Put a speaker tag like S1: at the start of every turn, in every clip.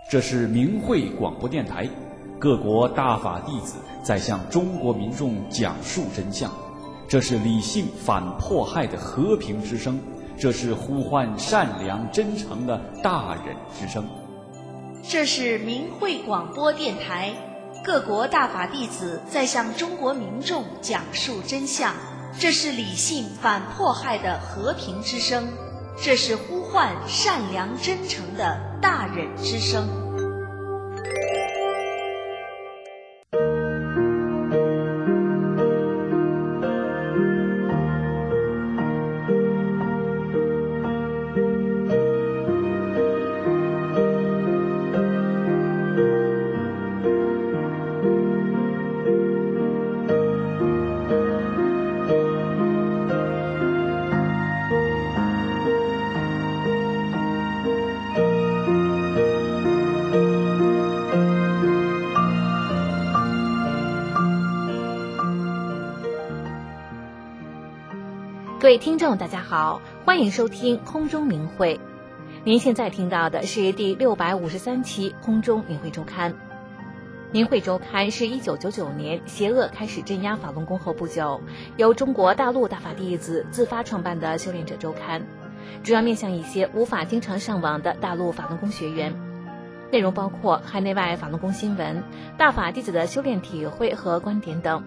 S1: 这是明慧广播电台，各国大法弟子在向中国民众讲述真相。这是理性反迫害的和平之声，这是呼唤善良真诚的大忍之声。
S2: 这是明慧广播电台，各国大法弟子在向中国民众讲述真相。这是理性反迫害的和平之声，这是呼唤善良真诚的大忍之声。
S3: 各位听众大家好，欢迎收听空中明慧。您现在听到的是第653期空中明慧周刊。明慧周刊是1999年邪恶开始镇压法轮功后不久，由中国大陆大法弟子自发创办的修炼者周刊，主要面向一些无法经常上网的大陆法轮功学员。内容包括海内外法轮功新闻、大法弟子的修炼体会和观点等。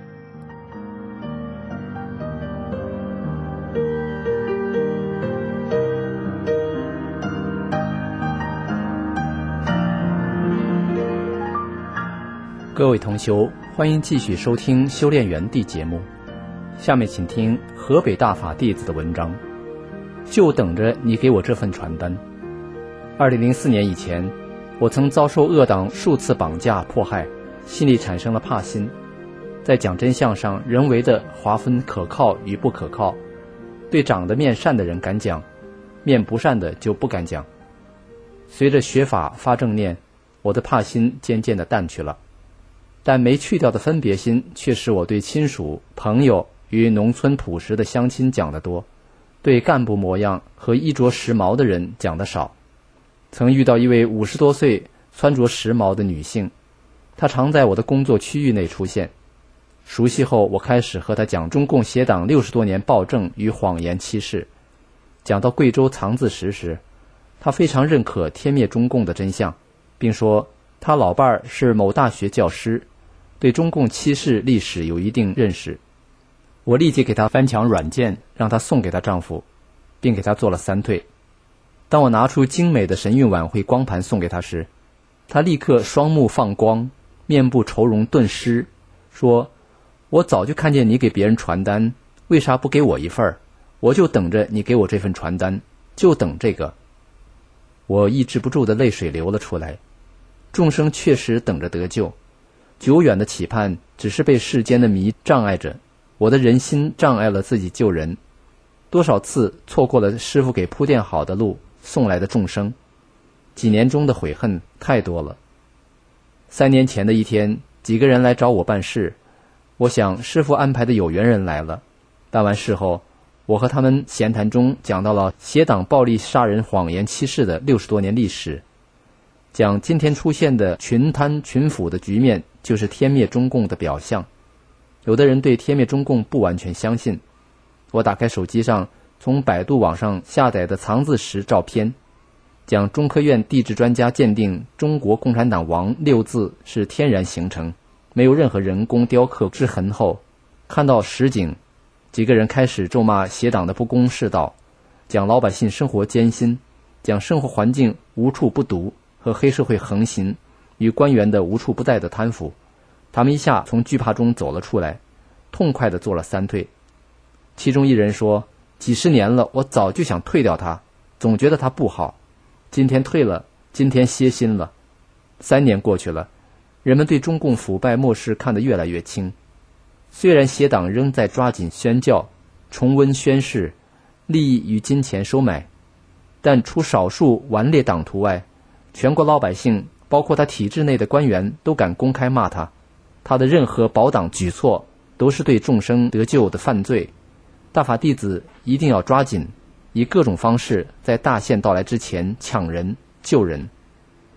S4: 各位同修，欢迎继续收听修炼园地节目。下面请听河北大法弟子的文章，就等着你给我这份传单。2004年以前，我曾遭受恶党数次绑架迫害，心里产生了怕心，在讲真相上人为的划分可靠与不可靠，对长得面善的人敢讲，面不善的就不敢讲。随着学法发正念，我的怕心渐渐地淡去了，但没去掉的分别心却使我对亲属、朋友与农村朴实的乡亲讲得多，对干部模样和衣着时髦的人讲得少。曾遇到一位50多岁穿着时髦的女性，她常在我的工作区域内出现。熟悉后，我开始和她讲中共邪党60多年暴政与谎言欺世。讲到贵州藏字石时，她非常认可天灭中共的真相，并说她老伴儿是某大学教师，对中共欺世历史有一定认识。我立即给她翻墙软件，让她送给她丈夫，并给她做了3退。当我拿出精美的神韵晚会光盘送给她时，她立刻双目放光，面部愁容顿失，说：我早就看见你给别人传单，为啥不给我一份？我就等着你给我这份传单，就等这个。我抑制不住的泪水流了出来。众生确实等着得救，久远的期盼只是被世间的迷障碍着，我的人心障碍了自己救人。多少次错过了师父给铺垫好的路送来的众生，几年中的悔恨太多了。3年前的一天，几个人来找我办事，我想师父安排的有缘人来了。办完事后，我和他们闲谈中讲到了邪党暴力杀人谎言欺世的60多年历史，讲今天出现的群贪群腐的局面就是天灭中共的表象。有的人对天灭中共不完全相信，我打开手机上从百度网上下载的藏字石照片，讲中科院地质专家鉴定中国共产党亡6字是天然形成，没有任何人工雕刻之痕后，看到实景，几个人开始咒骂邪党的不公世道，讲老百姓生活艰辛，讲生活环境无处不毒和黑社会横行与官员的无处不在的贪腐。他们一下从惧怕中走了出来，痛快地做了3退。其中一人说，几十年了，我早就想退掉它，总觉得它不好，今天退了，今天歇心了。3年过去了，人们对中共腐败漠视看得越来越轻。虽然邪党仍在抓紧宣教、重温宣誓、利益与金钱收买，但除少数顽劣党徒外，全国老百姓包括他体制内的官员都敢公开骂他，他的任何保党举措都是对众生得救的犯罪。大法弟子一定要抓紧，以各种方式在大限到来之前抢人救人。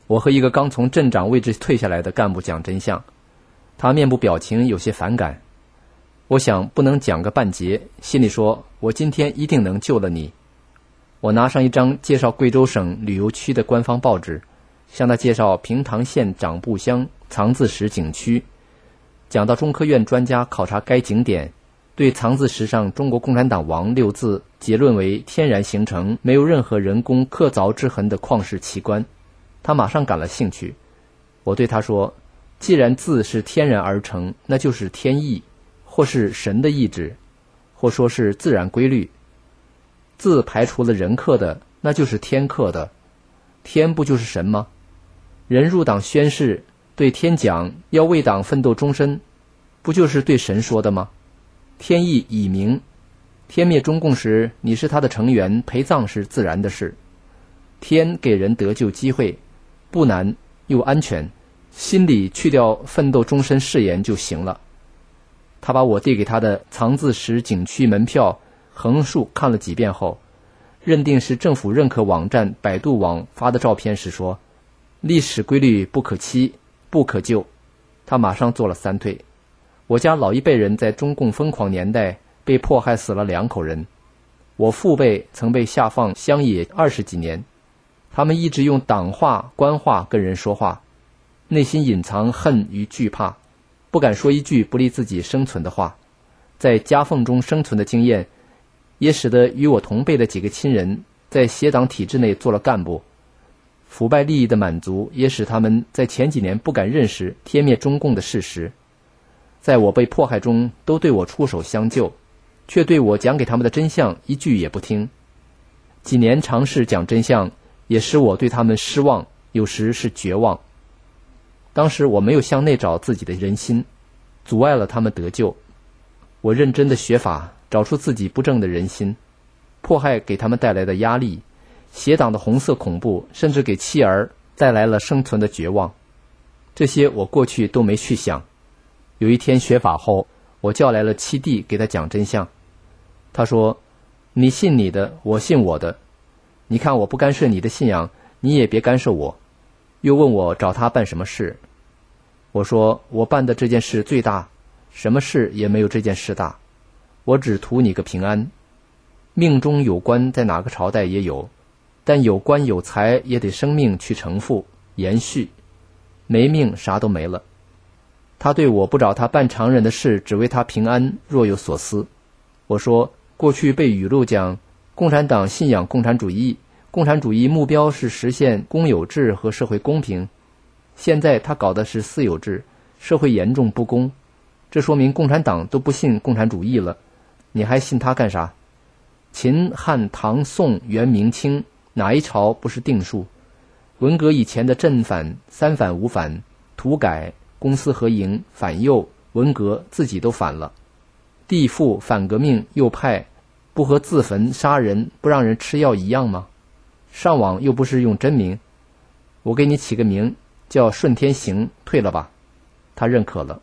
S4: 我和一个刚从镇长位置退下来的干部讲真相，他面部表情有些反感。我想不能讲个半截，心里说我今天一定能救了你。我拿上一张介绍贵州省旅游区的官方报纸，向他介绍平塘县长埠乡藏字石景区，讲到中科院专家考察该景点，对藏字石上中国共产党王6字结论为天然形成，没有任何人工刻凿之痕的旷世奇观。他马上感了兴趣。我对他说，既然字是天然而成，那就是天意，或是神的意志，或说是自然规律。字排除了人刻的，那就是天刻的。天不就是神吗？人入党宣誓，对天讲要为党奋斗终身，不就是对神说的吗？天意已明，天灭中共时，你是他的成员，陪葬是自然的事。天给人得救机会，不难又安全，心里去掉奋斗终身誓言就行了。他把我递给他的藏字石景区门票横竖看了几遍后，认定是政府认可网站百度网发的照片时说，历史规律不可欺，不可救。他马上做了3退。我家老一辈人在中共疯狂年代被迫害死了2口人，我父辈曾被下放乡野20几年，他们一直用党话官话跟人说话，内心隐藏恨与惧怕，不敢说一句不利自己生存的话。在夹缝中生存的经验也使得与我同辈的几个亲人在协党体制内做了干部，腐败利益的满足也使他们在前几年不敢认识天灭中共的事实，在我被迫害中都对我出手相救，却对我讲给他们的真相一句也不听。几年尝试讲真相，也使我对他们失望，有时是绝望。当时我没有向内找自己的人心，阻碍了他们得救。我认真的学法，找出自己不正的人心。迫害给他们带来的压力，邪党的红色恐怖，甚至给妻儿带来了生存的绝望，这些我过去都没去想。有一天学法后，我叫来了七弟给他讲真相。他说，你信你的，我信我的，你看我不干涉你的信仰，你也别干涉我。又问我找他办什么事。我说，我办的这件事最大，什么事也没有这件事大，我只图你个平安。命中有官在哪个朝代也有，但有官有财也得生命去承负延续，没命啥都没了。他对我不找他办常人的事，只为他平安，若有所思。我说，过去被语录讲共产党信仰共产主义，共产主义目标是实现公有制和社会公平，现在他搞的是私有制，社会严重不公，这说明共产党都不信共产主义了，你还信他干啥？秦汉唐宋元明清哪一朝不是定数？文革以前的正反、三反五反、土改、公私合营、反右、文革自己都反了。地富反革命右派不和自焚杀人不让人吃药一样吗？上网又不是用真名，我给你起个名叫顺天行，退了吧。他认可了。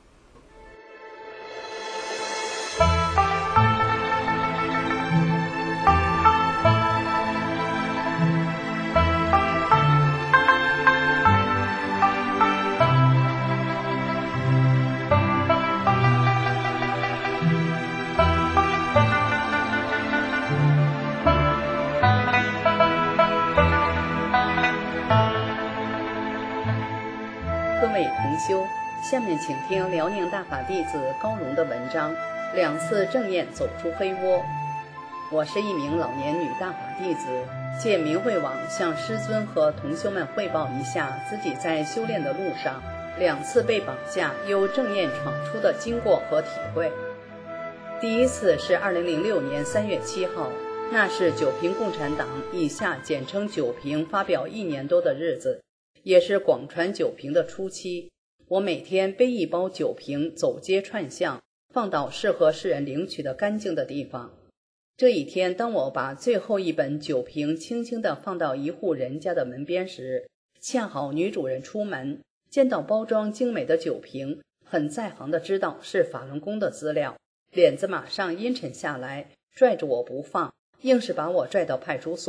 S5: 各位同修，下面请听辽宁大法弟子高荣的文章《2次正念走出黑窝》。我是一名老年女大法弟子，借明慧网向师尊和同修们汇报一下自己在修炼的路上2次被绑架由正念闯出的经过和体会。第一次是2006年3月7号，那是九平共产党以下简称九平发表1年多的日子，也是广传九平的初期。我每天背一包九平走街串巷，放到适合世人领取的干净的地方。这一天，当我把最后一本酒瓶轻轻地放到一户人家的门边时，恰好女主人出门，见到包装精美的酒瓶，很在行地知道是法轮功的资料，脸子马上阴沉下来，拽着我不放，硬是把我拽到派出所。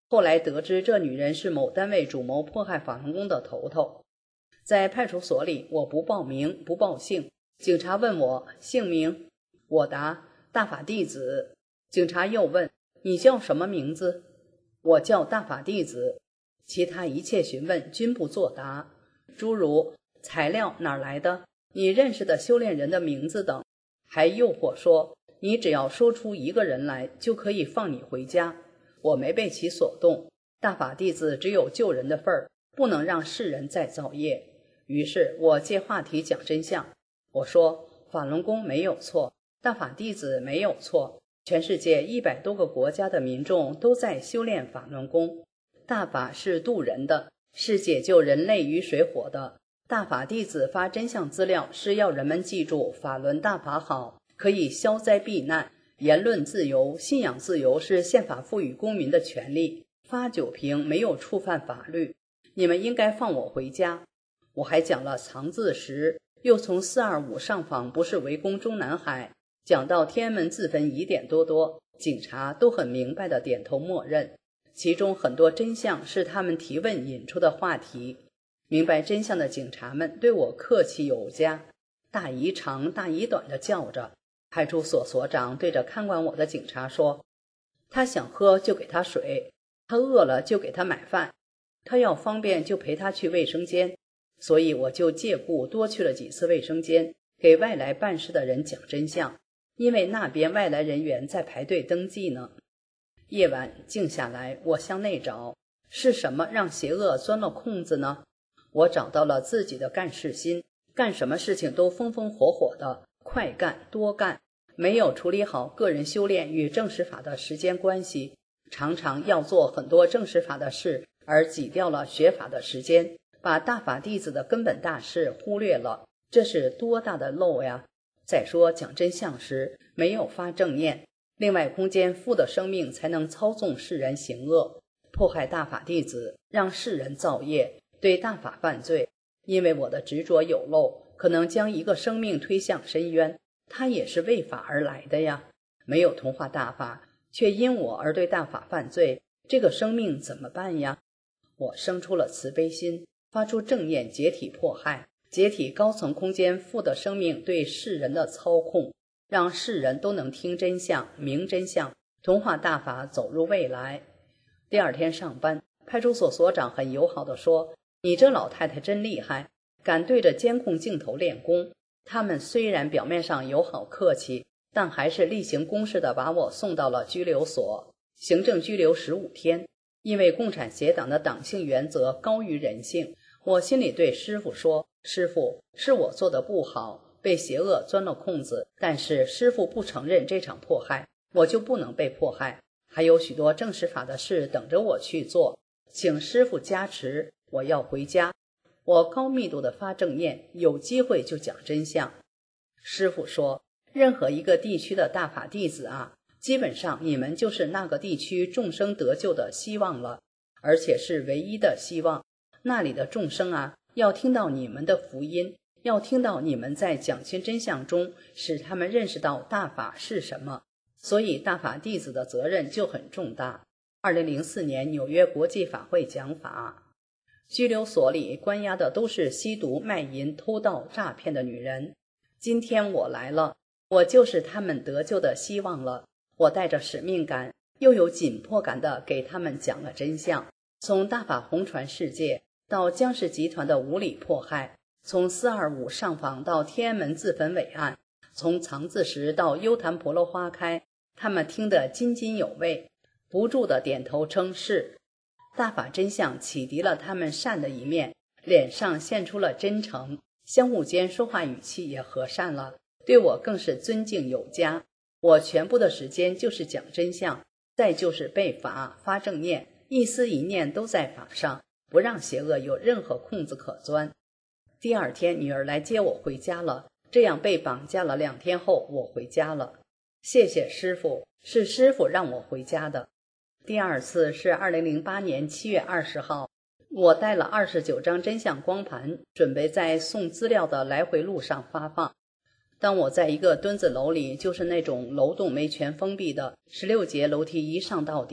S5: 后来得知这女人是某单位主谋迫害法轮功的头头。在派出所里，我不报名不报姓，警察问我姓名，我答大法弟子。警察又问你叫什么名字，我叫大法弟子。其他一切询问均不作答，诸如材料哪来的，你认识的修炼人的名字等，还诱惑说你只要说出一个人来就可以放你回家。我没被其所动，大法弟子只有救人的份儿，不能让世人再造业。于是我借话题讲真相，我说法轮功没有错，大法弟子没有错，全世界100多个国家的民众都在修炼法轮功，大法是渡人的，是解救人类于水火的。大法弟子发真相资料是要人们记住法轮大法好，可以消灾避难，言论自由、信仰自由是宪法赋予公民的权利，发酒瓶没有触犯法律，你们应该放我回家。我还讲了藏字石，又从425上访不是围攻中南海，讲到天安门自焚疑点多多，警察都很明白的点头默认，其中很多真相是他们提问引出的话题。明白真相的警察们对我客气有加，大姨长大姨短的叫着。派出所所长对着看管我的警察说，他想喝就给他水，他饿了就给他买饭，他要方便就陪他去卫生间。所以我就借故多去了几次卫生间，给外来办事的人讲真相，因为那边外来人员在排队登记呢。夜晚静下来，我向内找，是什么让邪恶钻了空子呢？我找到了自己的干事心，干什么事情都风风火火的，快干多干，没有处理好个人修炼与正实法的时间关系，常常要做很多正实法的事，而挤掉了学法的时间，把大法弟子的根本大事忽略了，这是多大的漏呀！再说讲真相时没有发正念，另外空间负的生命才能操纵世人行恶，迫害大法弟子，让世人造业，对大法犯罪。因为我的执着有漏，可能将一个生命推向深渊，他也是为法而来的呀。没有同化大法，却因我而对大法犯罪，这个生命怎么办呀？我生出了慈悲心，发出正念，解体迫害，解体高层空间负的生命对世人的操控，让世人都能听真相、明真相，同化大法走入未来。第二天上班，派出所所长很友好地说，你这老太太真厉害，敢对着监控镜头练功。他们虽然表面上友好客气，但还是例行公事地把我送到了拘留所，行政拘留15天。因为共产协党的党性原则高于人性，我心里对师父说，师父，是我做的不好，被邪恶钻了空子，但是师父不承认这场迫害，我就不能被迫害，还有许多正实法的事等着我去做，请师父加持，我要回家。我高密度的发正念，有机会就讲真相。师父说，任何一个地区的大法弟子啊，基本上你们就是那个地区众生得救的希望了，而且是唯一的希望。那里的众生啊，要听到你们的福音，要听到你们在讲清真相中使他们认识到大法是什么，所以大法弟子的责任就很重大。2004年纽约国际法会讲法，拘留所里关押的都是吸毒、卖淫、偷盗、诈骗的女人。今天我来了，我就是他们得救的希望了。我带着使命感，又有紧迫感地给他们讲了真相，从大法红传世界到江氏集团的无理迫害，从425上访到天安门自焚伟案，从藏字石到幽檀婆罗花开，他们听得津津有味，不住地点头称是。大法真相启迪了他们善的一面，脸上现出了真诚，相互间说话语气也和善了，对我更是尊敬有加。我全部的时间就是讲真相，再就是背法发正念，一丝一念都在法上，不让邪恶有任何空子可钻。第二天女儿来接我回家了，这样被绑架了2天后，我回家了。谢谢师父，是师父让我回家的。第二次是2008年7月20号，我带了29张真相光盘，准备在送资料的来回路上发放。当我在一个墩子楼里，就是那种楼栋没全封闭的16节楼梯一上到底，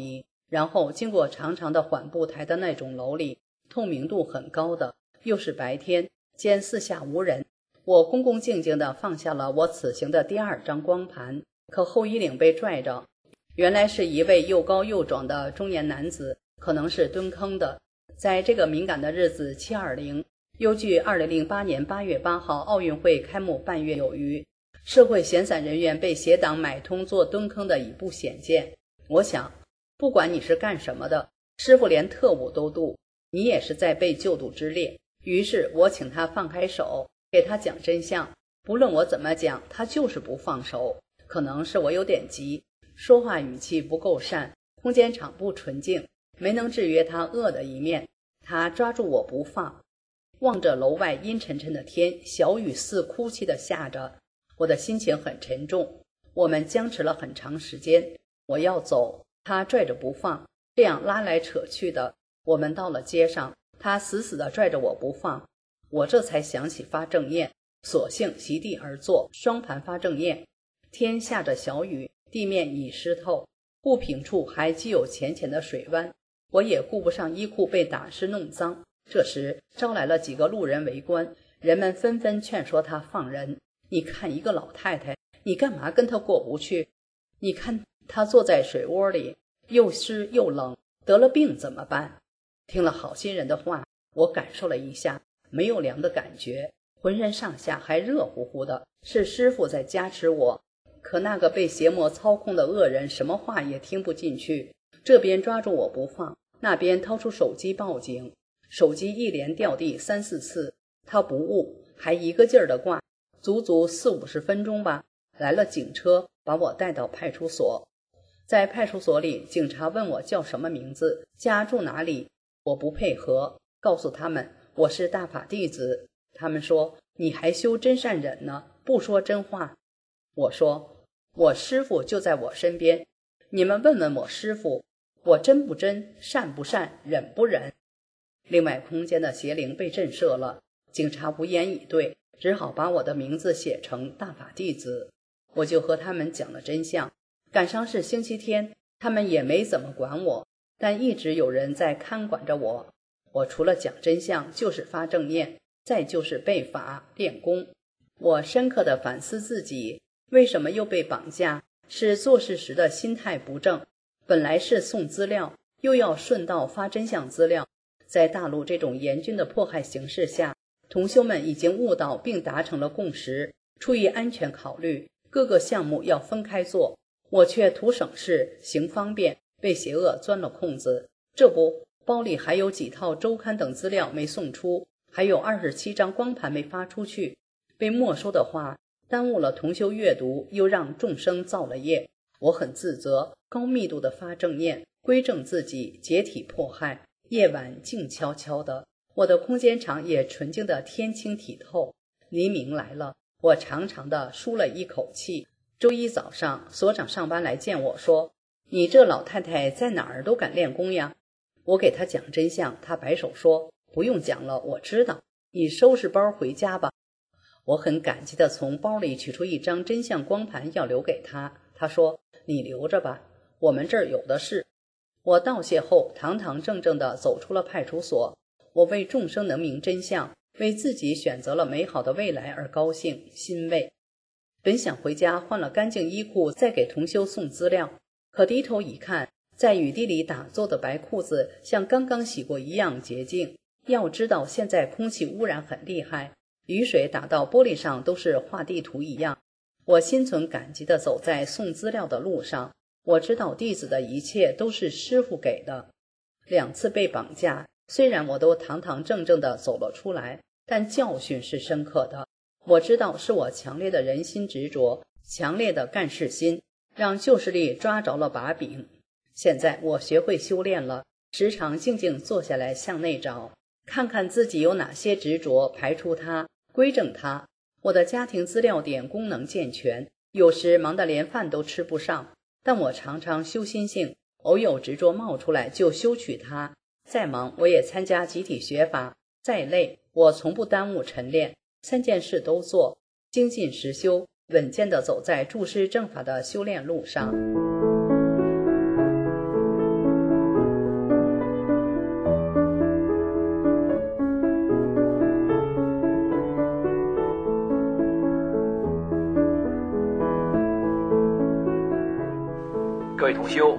S5: 然后经过长长的缓步台的那种楼里，透明度很高的，又是白天，兼四下无人。我恭恭敬敬地放下了我此行的第2张光盘，可后衣领被拽着，原来是一位又高又壮的中年男子，可能是蹲坑的。在这个敏感的日子720，又距2008年8月8号奥运会开幕半月有余，社会闲散人员被邪党买通做蹲坑的已不鲜见。我想，不管你是干什么的，师傅连特务都渡，你也是在被救渡之列。于是我请他放开手，给他讲真相。不论我怎么讲，他就是不放手。可能是我有点急，说话语气不够善，空间场不纯净，没能制约他恶的一面。他抓住我不放，望着楼外阴沉沉的天，小雨似哭泣地下着，我的心情很沉重。我们僵持了很长时间，我要走，他拽着不放，这样拉来扯去的。我们到了街上，他死死地拽着我不放，我这才想起发正念，索性席地而坐，双盘发正念。天下着小雨，地面已湿透，物品处还积有浅浅的水湾，我也顾不上衣裤被打湿弄脏。这时招来了几个路人围观，人们纷纷劝说他放人。你看一个老太太，你干嘛跟她过不去？你看她坐在水窝里，又湿又冷，得了病怎么办？听了好心人的话，我感受了一下，没有凉的感觉，浑身上下还热乎乎的，是师傅在加持我。可那个被邪魔操控的恶人什么话也听不进去，这边抓住我不放，那边掏出手机报警，手机一连掉地3、4次，他不误，还一个劲儿地挂，足足40、50分钟吧。来了警车，把我带到派出所。在派出所里，警察问我叫什么名字，家住哪里。我不配合，告诉他们我是大法弟子。他们说你还修真善忍呢，不说真话。我说我师父就在我身边，你们问问我师父，我真不真，善不善，忍不忍。另外空间的邪灵被震慑了，警察无言以对，只好把我的名字写成大法弟子。我就和他们讲了真相。赶上是星期天，他们也没怎么管我，但一直有人在看管着我。我除了讲真相，就是发正念，再就是背法练功。我深刻地反思自己，为什么又被绑架？是做事时的心态不正。本来是送资料，又要顺道发真相资料。在大陆这种严峻的迫害形势下，同修们已经悟到并达成了共识，出于安全考虑，各个项目要分开做。我却图省事行方便，被邪恶钻了空子。这不，包里还有几套周刊等资料没送出，还有27张光盘没发出去。被没收的话，耽误了同修阅读，又让众生造了业。我很自责，高密度的发正念，归正自己，解体迫害。夜晚静悄悄的，我的空间场也纯净的天清体透。黎明来了，我长长的舒了一口气。周一早上，所长上班来见我说，你这老太太在哪儿都敢练功呀？我给他讲真相，他摆手说，不用讲了，我知道，你收拾包回家吧。我很感激地从包里取出一张真相光盘要留给他，他说，你留着吧，我们这儿有的是。我道谢后，堂堂正正地走出了派出所。我为众生能明真相，为自己选择了美好的未来而高兴欣慰。本想回家换了干净衣裤再给同修送资料，可低头一看，在雨地里打坐的白裤子像刚刚洗过一样洁净。要知道现在空气污染很厉害，雨水打到玻璃上都是画地图一样。我心存感激地走在送资料的路上，我知道弟子的一切都是师父给的。2次被绑架，虽然我都堂堂正正地走了出来，但教训是深刻的。我知道是我强烈的人心执着，强烈的干事心，让旧势力抓着了把柄。现在我学会修炼了，时常静静坐下来向内找，看看自己有哪些执着，排除它，归正它。我的家庭资料点功能健全，有时忙得连饭都吃不上，但我常常修心性，偶有执着冒出来就修取它。再忙我也参加集体学法，再累我从不耽误晨练，3件事都做，精进实修，稳健地走在注师正法的修炼路上。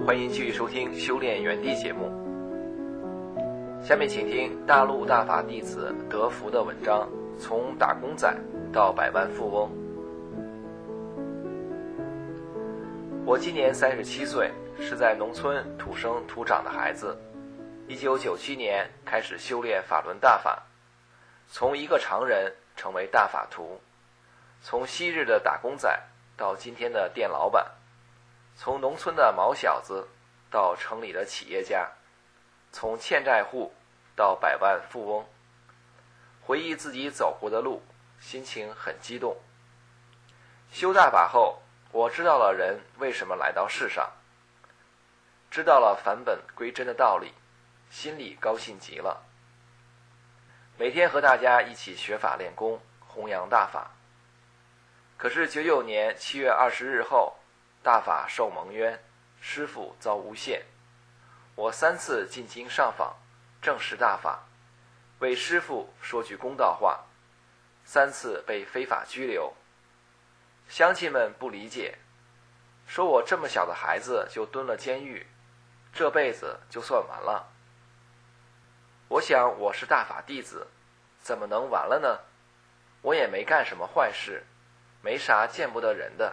S6: 欢迎继续收听修炼园地节目。下面请听大陆大法弟子德福的文章，从打工仔到百万富翁。我今年37岁，是在农村土生土长的孩子。1997年开始修炼法轮大法，从一个常人成为大法徒，从昔日的打工仔到今天的店老板，从农村的毛小子到城里的企业家，从欠债户到百万富翁。回忆自己走过的路，心情很激动。修大法后，我知道了人为什么来到世上，知道了返本归真的道理，心里高兴极了。每天和大家一起学法练功，弘扬大法。可是99年7月20日后，大法受蒙冤，师父遭诬陷。我3次进京上访，证实大法，为师父说句公道话，3次被非法拘留。乡亲们不理解，说我这么小的孩子就蹲了监狱，这辈子就算完了。我想我是大法弟子，怎么能完了呢？我也没干什么坏事，没啥见不得人的。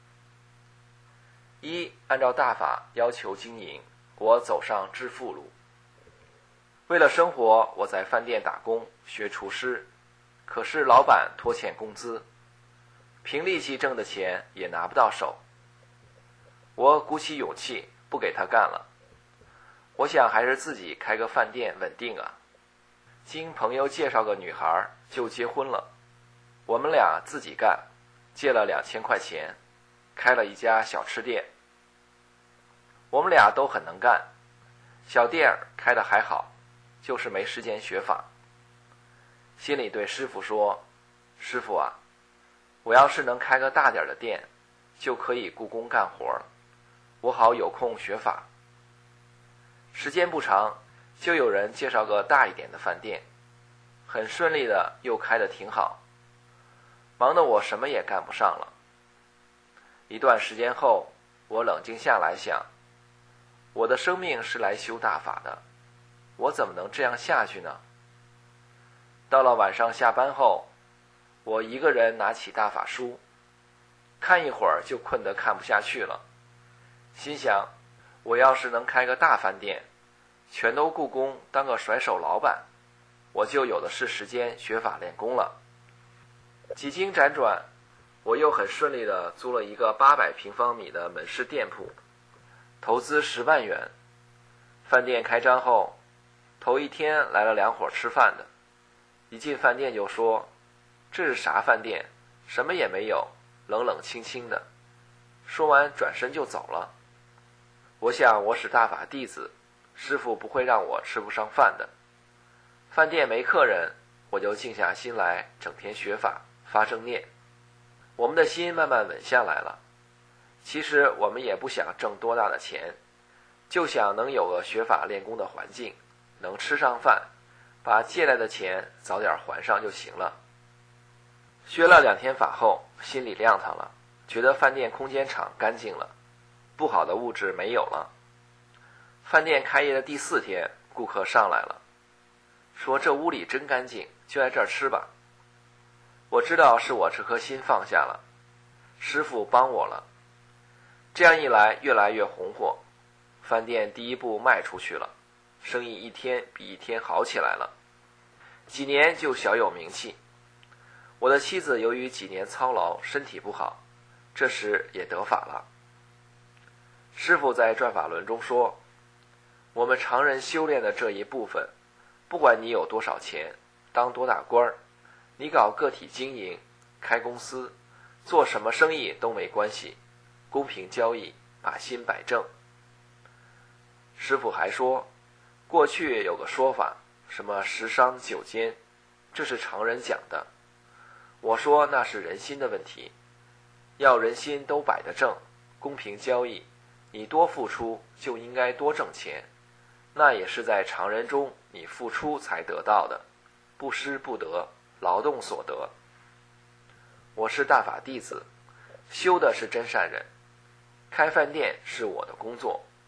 S6: 按照大法要求经营，我走上致富路。为了生活，我在饭店打工学厨师，可是老板拖欠工资，凭力气挣的钱也拿不到手。我鼓起勇气不给他干了，我想还是自己开个饭店稳定啊。经朋友介绍个女孩就结婚了，我们俩自己干，借了2000块钱，开了一家小吃店。我们俩都很能干，小店开得还好，就是没时间学法。心里对师父说，师父啊，我要是能开个大点的店，就可以雇工干活了，我好有空学法。时间不长，就有人介绍个大一点的饭店，很顺利的又开得挺好，忙得我什么也干不上了。一段时间后，我冷静下来想，我的生命是来修大法的，我怎么能这样下去呢？到了晚上下班后，我一个人拿起大法书，看一会儿就困得看不下去了，心想，我要是能开个大饭店，全都雇工当个甩手老板，我就有的是时间学法练功了。几经辗转，我又很顺利地租了一个800平方米的门市店铺，投资10万元。饭店开张后，头一天来了2伙吃饭的，一进饭店就说，这是啥饭店，什么也没有，冷冷清清的。说完转身就走了。我想我是大法弟子，师父不会让我吃不上饭的。饭店没客人，我就静下心来，整天学法发正念。我们的心慢慢稳下来了。其实我们也不想挣多大的钱，就想能有个学法练功的环境，能吃上饭，把借来的钱早点还上就行了。学了2天法后，心里亮堂了，觉得饭店空间场干净了，不好的物质没有了。饭店开业的第4天，顾客上来了，说这屋里真干净，就在这儿吃吧。我知道是我这颗心放下了，师父帮我了。这样一来越来越红火，饭店第一步卖出去了，生意一天比一天好起来了，几年就小有名气。我的妻子由于几年操劳，身体不好，这时也得法了。师父在转法轮中说，我们常人修炼的这一部分，不管你有多少钱，当多大官儿，你搞个体经营，开公司，做什么生意都没关系，公平交易，把心摆正。师父还说，过去有个说法，什么10商9奸，这是常人讲的。我说那是人心的问题，要人心都摆得正，公平交易，你多付出就应该多挣钱，那也是在常人中你付出才得到的，不施不得，劳动所得。我是大法弟子，修的是真善人，开饭店是我的工作，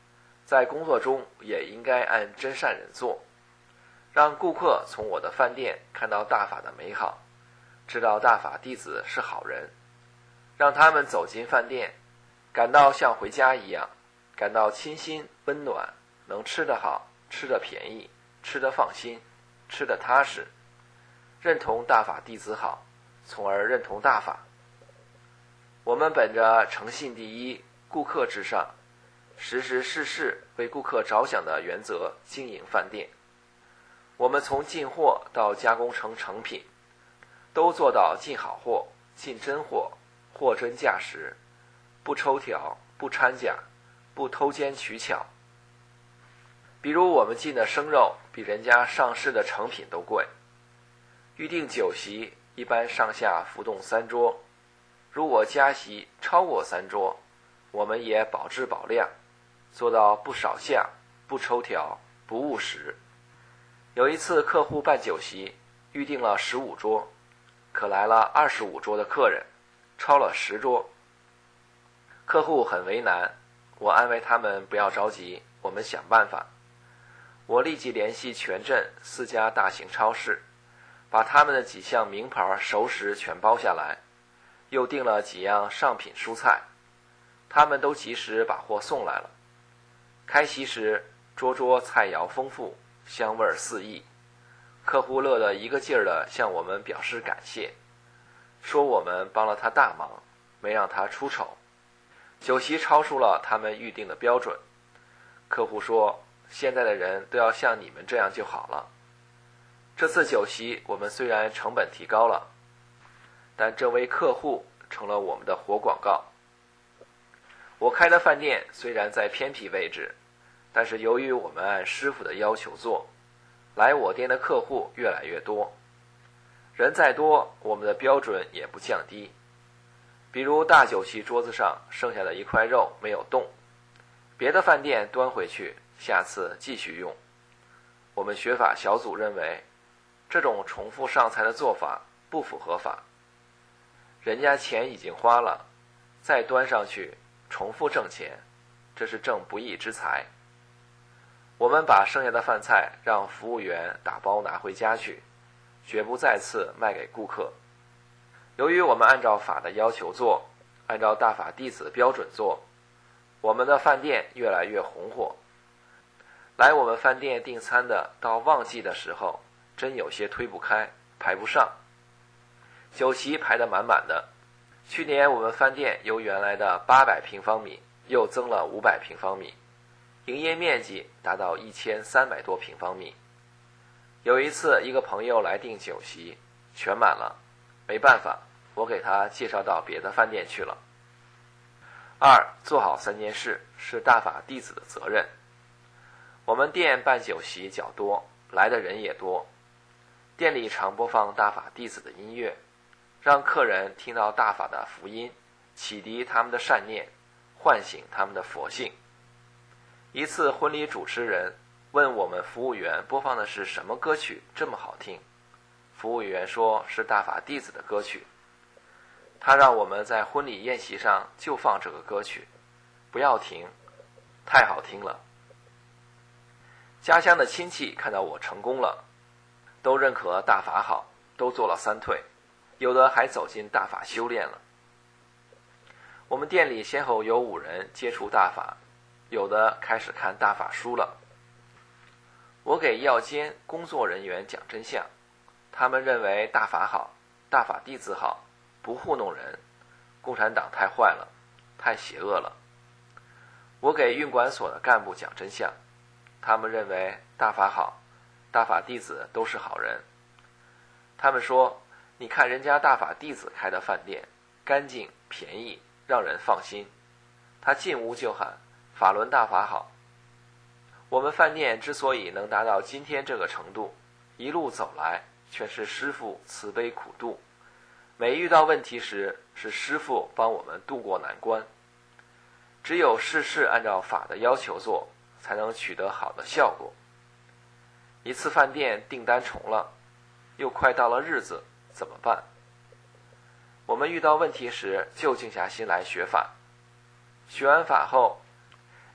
S6: 在工作中也应该按真善忍做，让顾客从我的饭店看到大法的美好，知道大法弟子是好人，让他们走进饭店，感到像回家一样，感到亲心温暖，能吃得好，吃得便宜，吃得放心，吃得踏实，认同大法弟子好，从而认同大法。我们本着诚信第一，顾客至上，时时事事为顾客着想的原则经营饭店。我们从进货到加工成成品，都做到进好货、进真货，货真价实，不抽条，不掺假，不偷奸取巧。比如我们进的生肉比人家上市的成品都贵，预订酒席一般上下浮动3桌，如果加席超过3桌，我们也保质保量，做到不少下，不抽条，不误食。有一次客户办酒席，预订了15桌，可来了25桌的客人，超了10桌。客户很为难，我安慰他们不要着急，我们想办法。我立即联系全镇4家大型超市，把他们的几项名牌熟食全包下来，又订了几样上品蔬菜，他们都及时把货送来了。开席时，桌桌菜肴丰富，香味四溢，客户乐得一个劲儿地向我们表示感谢，说我们帮了他大忙，没让他出丑。酒席超出了他们预定的标准，客户说现在的人都要像你们这样就好了。这次酒席我们虽然成本提高了，但这位客户成了我们的活广告。我开的饭店虽然在偏僻位置，但是由于我们按师傅的要求做，来我店的客户越来越多。人再多，我们的标准也不降低。比如大酒席桌子上剩下的一块肉没有动，别的饭店端回去，下次继续用。我们学法小组认为，这种重复上菜的做法不符合法。人家钱已经花了，再端上去重复挣钱，这是挣不义之财。我们把剩下的饭菜让服务员打包拿回家去，绝不再次卖给顾客。由于我们按照法的要求做，按照大法弟子的标准做，我们的饭店越来越红火。来我们饭店订餐的到旺季的时候，真有些推不开，排不上。酒席排得满满的。去年我们饭店由原来的800平方米又增了500平方米，营业面积达到1300多平方米。有一次一个朋友来订酒席，全满了，没办法，我给他介绍到别的饭店去了。2. 做好3件事是大法弟子的责任。我们店办酒席较多，来的人也多，店里常播放大法弟子的音乐，让客人听到大法的福音，启迪他们的善念，唤醒他们的佛性。一次婚礼主持人问我们服务员播放的是什么歌曲这么好听，服务员说是大法弟子的歌曲。他让我们在婚礼宴席上就放这个歌曲，不要停，太好听了。家乡的亲戚看到我成功了，都认可大法好，都做了3退，有的还走进大法修炼了。我们店里先后有5人接触大法，有的开始看大法书了。我给药监工作人员讲真相，他们认为大法好，大法弟子好，不糊弄人，共产党太坏了，太邪恶了。我给运管所的干部讲真相，他们认为大法好，大法弟子都是好人。他们说，你看人家大法弟子开的饭店，干净便宜，让人放心。他进屋就喊法轮大法好。我们饭店之所以能达到今天这个程度，一路走来全是师父慈悲苦度，每遇到问题时是师父帮我们渡过难关。只有事事按照法的要求做，才能取得好的效果。一次饭店订单重了，又快到了日子，怎么办？我们遇到问题时就静下心来学法，学完法后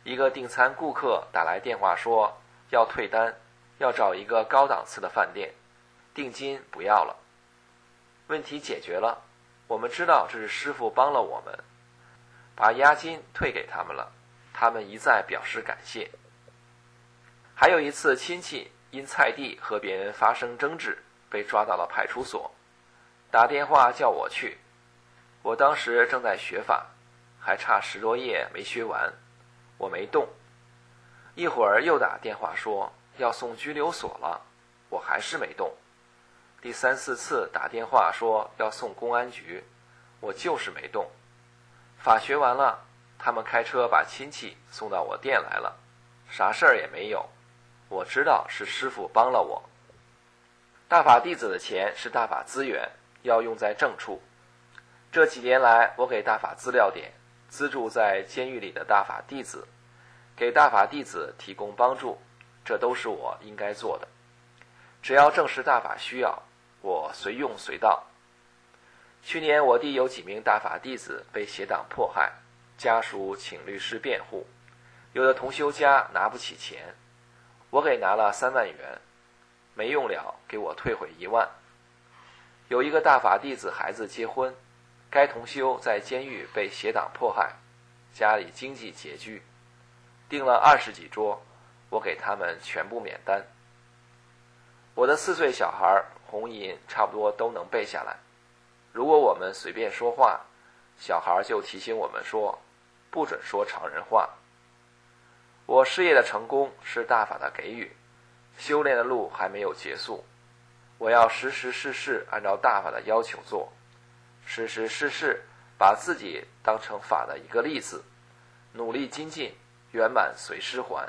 S6: 一个订餐顾客打来电话说要退单，要找一个高档次的饭店，定金不要了。问题解决了，我们知道这是师傅帮了我们，把押金退给他们了，他们一再表示感谢。还有一次，亲戚因菜地和别人发生争执，被抓到了派出所，打电话叫我去。我当时正在学法，还差10多页没学完，我没动。一会儿又打电话说要送拘留所了，我还是没动。第3、4次打电话说要送公安局，我就是没动。法学完了，他们开车把亲戚送到我店来了，啥事儿也没有。我知道是师父帮了我。大法弟子的钱是大法资源，要用在正处。这几年来，我给大法资料点资助在监狱里的大法弟子，给大法弟子提供帮助，这都是我应该做的。只要正是大法需要，我随用随到。去年我弟有几名大法弟子被邪党迫害，家属请律师辩护，有的同修家拿不起钱，我给拿了3万元，没用了，给我退回1万。有一个大法弟子孩子结婚，该同修在监狱被邪党迫害，家里经济拮据，订了20几桌，我给他们全部免单。我的4岁小孩红吟差不多都能背下来，如果我们随便说话，小孩就提醒我们说不准说常人话。我事业的成功是大法的给予，修炼的路还没有结束，我要时时事事按照大法的要求做，时时事事把自己当成法的一个例子，努力精进，圆满随师还。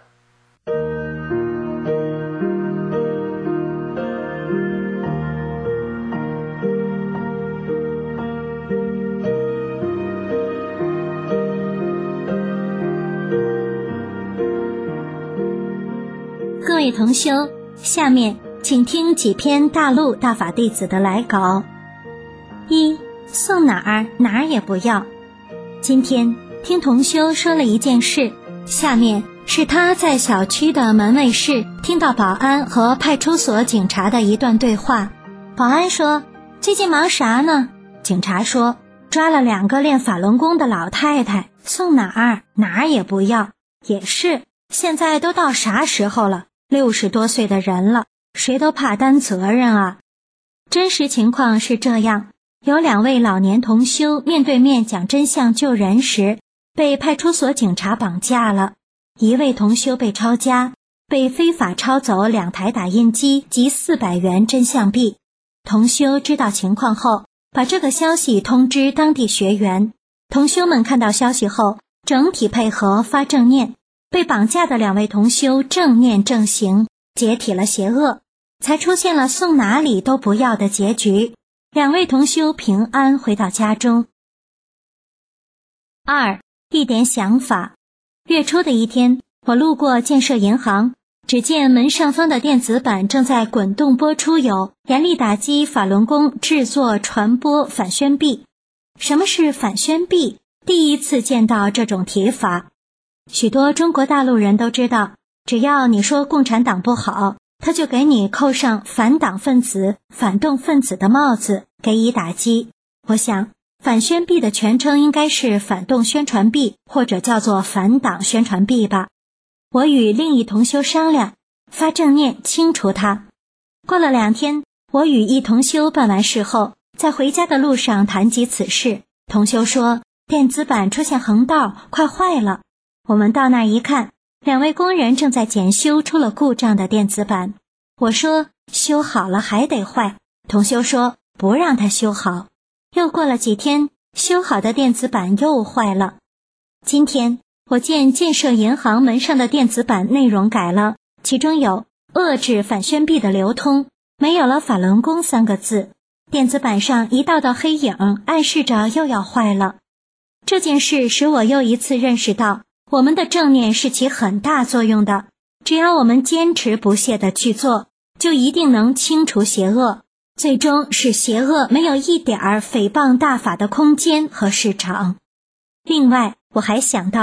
S7: 各位同修，下面请听几篇大陆大法弟子的来稿。1. 送哪儿也不要。今天听同修说了一件事，下面是他在小区的门卫室听到保安和派出所警察的一段对话。保安说：最近忙啥呢？警察说：抓了2个练法轮功的老太太，送哪儿也不要。也是，现在都到啥时候了，60多岁的人了，谁都怕担责任啊。真实情况是这样，有2位老年同修面对面讲真相救人时，被派出所警察绑架了。1位同修被抄家，被非法抄走2台打印机及400元真相币。同修知道情况后，把这个消息通知当地学员。同修们看到消息后，整体配合发正念。被绑架的2位同修正念正行，解体了邪恶，才出现了送哪里都不要的结局。2位同修平安回到家中。2. 一点想法。月初的一天，我路过建设银行，只见门上方的电子版正在滚动播出有严厉打击法轮功制作传播反宣币。什么是反宣币？第一次见到这种提法。许多中国大陆人都知道，只要你说共产党不好，他就给你扣上反党分子、反动分子的帽子，给予打击。我想反宣币的全称应该是反动宣传币，或者叫做反党宣传币吧。我与另一同修商量，发正念清除它。过了2天，我与一同修办完事后，在回家的路上谈及此事，同修说电子版出现横道，快坏了。我们到那一看，2位工人正在检修出了故障的电子版。我说修好了还得坏，同修说不让它修好。又过了几天，修好的电子版又坏了。今天我见建设银行门上的电子版内容改了，其中有遏制反宣币的流通，没有了法轮功3个字，电子版上一道道黑影，暗示着又要坏了。这件事使我又一次认识到，我们的正念是起很大作用的，只要我们坚持不懈地去做，就一定能清除邪恶，最终使邪恶没有一点诽谤大法的空间和市场。另外，我还想到，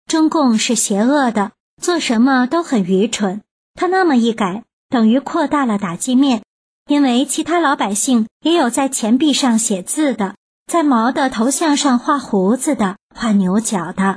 S7: 中共是邪恶的，做什么都很愚蠢。他那么一改，等于扩大了打击面，因为其他老百姓也有在钱币上写字的，在毛的头像上画胡子的，画牛角的。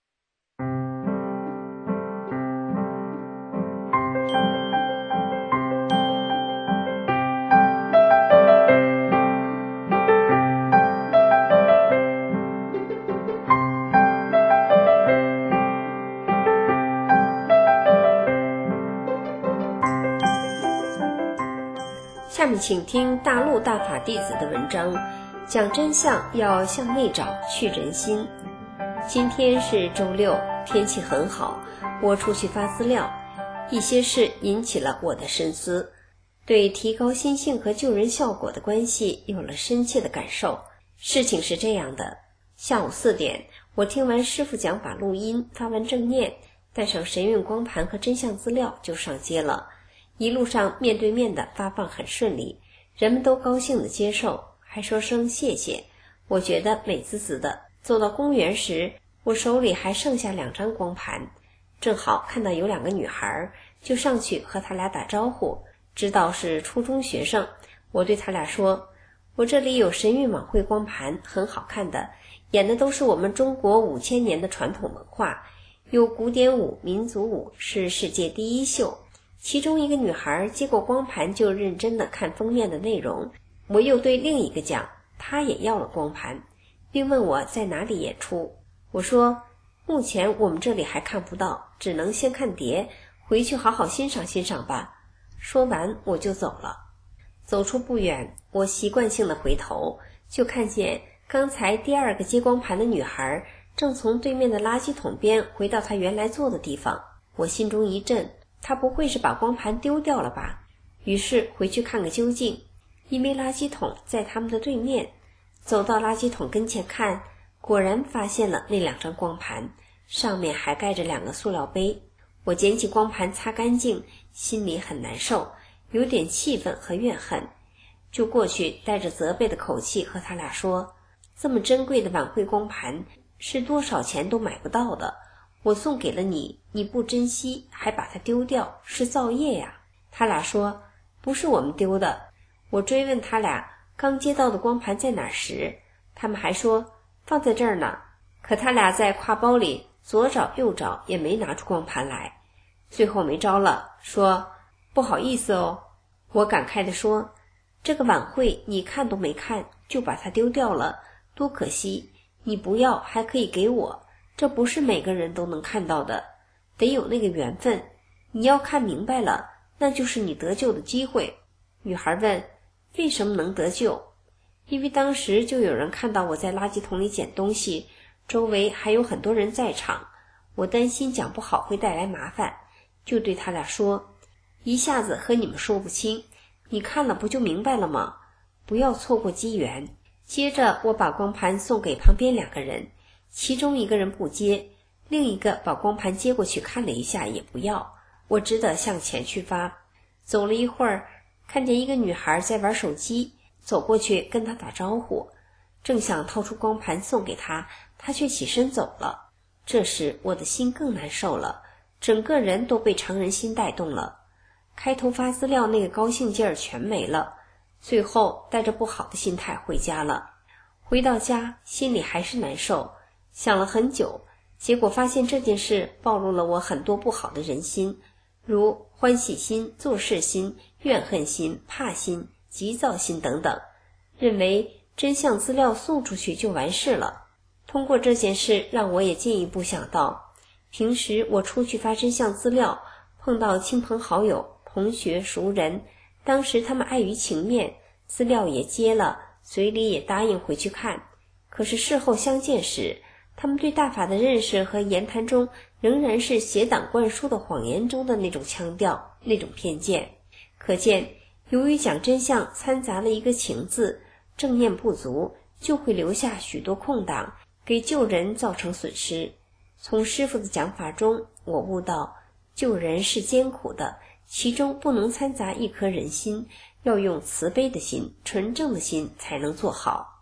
S8: 下面请听大陆大法弟子的文章，讲真相要向内找，去人心。今天是周六，天气很好，我出去发资料，一些事引起了我的深思，对提高心性和救人效果的关系有了深切的感受。事情是这样的，下午4点，我听完师父讲法录音，发完正念，带上神韵光盘和真相资料就上街了。一路上面对面的发放很顺利，人们都高兴地接受，还说声谢谢，我觉得美滋滋的。走到公园时，我手里还剩下2张光盘，正好看到有2个女孩，就上去和她俩打招呼，知道是初中学生。我对她俩说，我这里有神韵晚会光盘，很好看的，演的都是我们中国5000年的传统文化，有古典舞、民族舞，是世界第1秀。其中一个女孩接过光盘就认真地看封面的内容，我又对另一个讲，她也要了光盘，并问我在哪里演出。我说，目前我们这里还看不到，只能先看碟，回去好好欣赏欣赏吧。说完我就走了。走出不远，我习惯性地回头，就看见刚才第2个接光盘的女孩正从对面的垃圾桶边回到她原来坐的地方。我心中一震，他不会是把光盘丢掉了吧？于是回去看个究竟，因为垃圾桶在他们的对面。走到垃圾桶跟前看，果然发现了那2张光盘，上面还盖着2个塑料杯。我捡起光盘擦干净，心里很难受，有点气愤和怨恨，就过去带着责备的口气和他俩说，这么珍贵的晚会光盘是多少钱都买不到的，我送给了你，你不珍惜还把它丢掉，是造业呀。他俩说，不是我们丢的。我追问他俩刚接到的光盘在哪儿时，他们还说放在这儿呢。可他俩在挎包里左找右找也没拿出光盘来。最后没招了，说不好意思哦。我感慨地说，这个晚会你看都没看就把它丢掉了，多可惜，你不要还可以给我，这不是每个人都能看到的，得有那个缘分，你要看明白了，那就是你得救的机会。女孩问，为什么能得救？因为当时就有人看到我在垃圾桶里捡东西，周围还有很多人在场，我担心讲不好会带来麻烦，就对他俩说，一下子和你们说不清，你看了不就明白了吗？不要错过机缘。接着我把光盘送给旁边2个人，其中一个人不接，另一个把光盘接过去看了一下也不要，我只得向前去发。走了一会儿，看见一个女孩在玩手机，走过去跟她打招呼，正想掏出光盘送给她，她却起身走了。这时我的心更难受了，整个人都被成人心带动了。开头发资料那个高兴劲儿全没了，最后带着不好的心态回家了。回到家心里还是难受，想了很久，结果发现这件事暴露了我很多不好的人心，如欢喜心、做事心、怨恨心、怕心、急躁心等等，认为真相资料送出去就完事了。通过这件事让我也进一步想到，平时我出去发真相资料，碰到亲朋好友、同学、熟人，当时他们碍于情面，资料也接了，嘴里也答应回去看，可是事后相见时，他们对大法的认识和言谈中仍然是邪党灌输的谎言中的那种腔调，那种偏见。可见由于讲真相掺杂了一个情字，正念不足，就会留下许多空档，给救人造成损失。从师父的讲法中，我悟到救人是艰苦的，其中不能掺杂一颗人心，要用慈悲的心、纯正的心才能做好。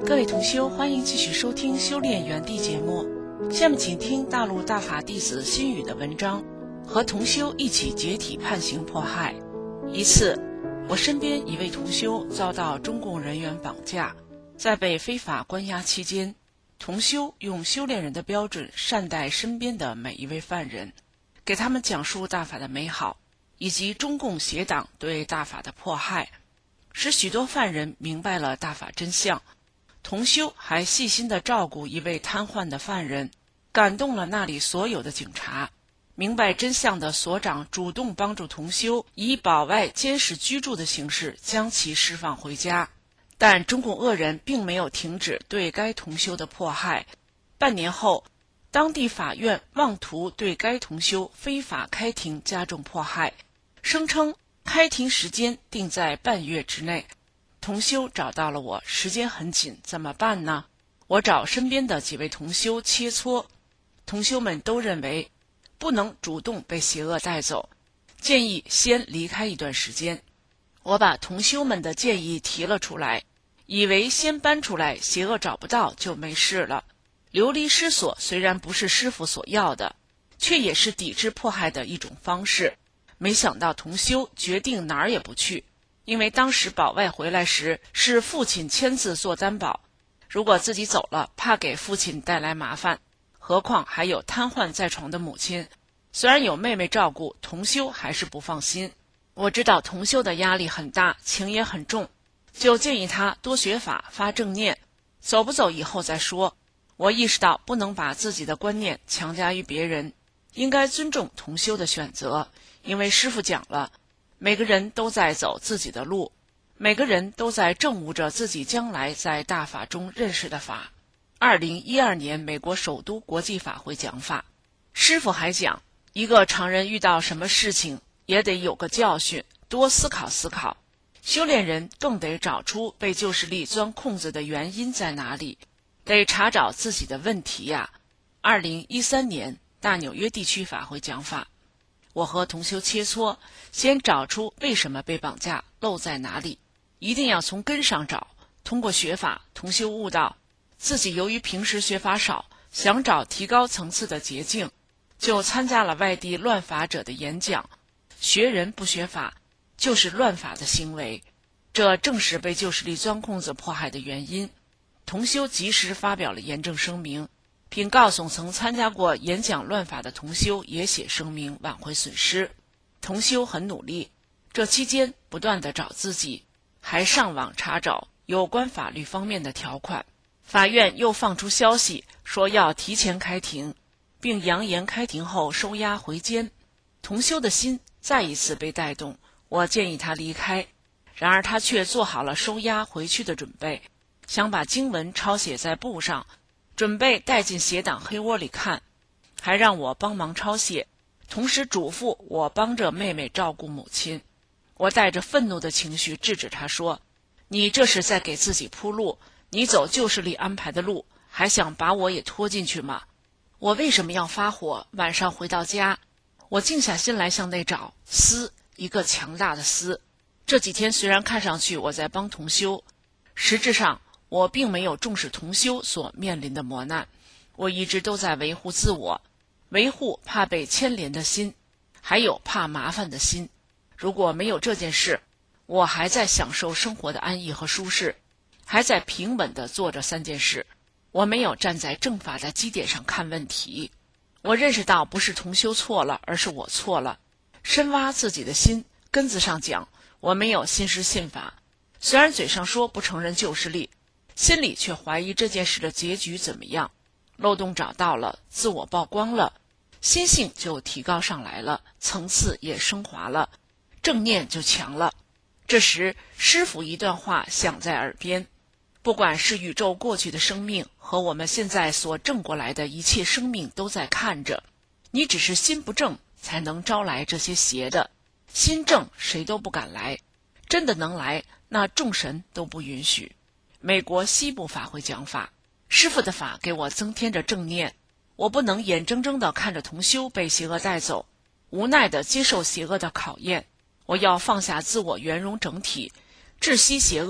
S9: 各位同修，欢迎继续收听修炼园地节目。下面请听大陆大法弟子心语的文章，和同修一起解体判刑迫害。一次，我身边一位同修遭到中共人员绑架，在被非法关押期间，同修用修炼人的标准善待身边的每一位犯人，给他们讲述大法的美好，以及中共邪党对大法的迫害，使许多犯人明白了大法真相。同修还细心地照顾一位瘫痪的犯人，感动了那里所有的警察。明白真相的所长主动帮助同修以保外监视居住的形式将其释放回家。但中共恶人并没有停止对该同修的迫害。半年后，当地法院妄图对该同修非法开庭加重迫害，声称开庭时间定在半月之内。同修找到了我，时间很紧，怎么办呢？我找身边的几位同修切磋，同修们都认为不能主动被邪恶带走，建议先离开一段时间。我把同修们的建议提了出来，以为先搬出来，邪恶找不到就没事了。流离失所虽然不是师父所要的，却也是抵制迫害的一种方式。没想到同修决定哪儿也不去，因为当时保外回来时是父亲签字做担保，如果自己走了，怕给父亲带来麻烦，何况还有瘫痪在床的母亲。虽然有妹妹照顾，同修还是不放心。我知道同修的压力很大，情也很重，就建议他多学法，发正念，走不走以后再说。我意识到不能把自己的观念强加于别人，应该尊重同修的选择，因为师父讲了，每个人都在走自己的路，每个人都在证悟着自己将来在大法中认识的法。2012年美国首都国际法会讲法，师父还讲，一个常人遇到什么事情也得有个教训，多思考思考。修炼人更得找出被旧势力钻空子的原因在哪里，得查找自己的问题呀。2013年大纽约地区法会讲法，我和同修切磋，先找出为什么被绑架，漏在哪里，一定要从根上找。通过学法，同修悟到自己由于平时学法少，想找提高层次的捷径，就参加了外地乱法者的演讲。学人不学法，就是乱法的行为，这正是被旧势力钻空子迫害的原因。同修及时发表了严正声明，并告诉曾参加过演讲乱法的同修也写声明挽回损失。同修很努力，这期间不断地找自己，还上网查找有关法律方面的条款。法院又放出消息说要提前开庭，并扬言开庭后收押回监。同修的心再一次被带动，我建议他离开，然而他却做好了收押回去的准备，想把经文抄写在布上，准备带进邪党黑窝里看，还让我帮忙抄写，同时嘱咐我帮着妹妹照顾母亲。我带着愤怒的情绪制止他说，你这是在给自己铺路，你走旧势力安排的路，还想把我也拖进去吗？我为什么要发火？晚上回到家，我静下心来向内找，思，一个强大的思。这几天虽然看上去我在帮同修，实质上我并没有重视同修所面临的磨难，我一直都在维护自我，维护怕被牵连的心，还有怕麻烦的心。如果没有这件事，我还在享受生活的安逸和舒适，还在平稳地做着3件事。我没有站在正法的基点上看问题，我认识到不是同修错了，而是我错了。深挖自己的心，根子上讲，我没有信师信法，虽然嘴上说不承认旧势力，心里却怀疑这件事的结局怎么样。漏洞找到了，自我曝光了，心性就提高上来了，层次也升华了，正念就强了。这时师父一段话响在耳边，不管是宇宙过去的生命和我们现在所证过来的一切生命都在看着，你只是心不正才能招来这些邪的，心正谁都不敢来，真的能来，那众神都不允许。美国西部法会讲法，师父的法给我增添着正念，我不能眼睁睁地看着同修被邪恶带走，无奈地接受邪恶的考验。我要放下自我圆融整体，窒息邪恶，